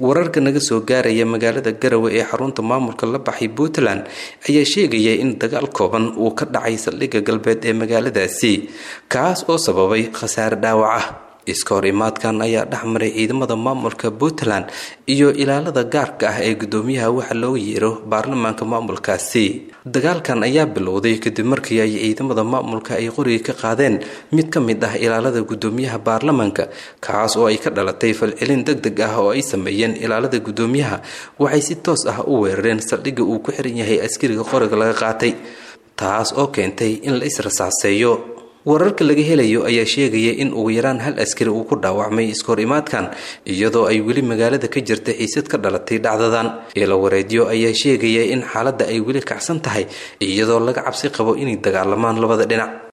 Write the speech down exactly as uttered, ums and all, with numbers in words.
wararka naga soo gaaraya magaalada Garowe ee xarunta maamulka la baxay Puntland ayaa sheegaya in dagaal kooban uu ka dhacay saldhigga galbeed ee magaaladaasi kaas oo sababay khasaare dhaawac ah. iskoor imaadkan ayaa dhaxmaray ciidamada maamulka Puntland iyo ilaalada gaarka ah ee gudoomiyaha waxa loo yeero baarlamaanka maamulkaasi. dagaalkan ayaa bilowday kadib markii ay ciidamada maamulka ay qoriga ka qaadeen mid ka mid ah ilaalada gudoomiyaha baarlamaanka kaas oo ay ka dhalatay falcelin degdeg ah oo ay sameeyeen ilaalada gudoomiyaha waxay si toos ah u weerareen saldhigga uu ku xiran yahay askariga qoriga laga qaatay taas oo keentay in la israsaaseeyo. wararka laga helayo ayaa sheegaya in ugu yaraan hal askari uu ku dhaawacmay iskoor imaadkan iyadoo ay weli magaalada ka jirtay xiisad ka dhalatay dhacdadan. ila wareedyo ayaa sheegaya in xaaladda ay weli kacsan tahay iyadoo laga cabsi qabo inay dagaalamaan labada dhinac.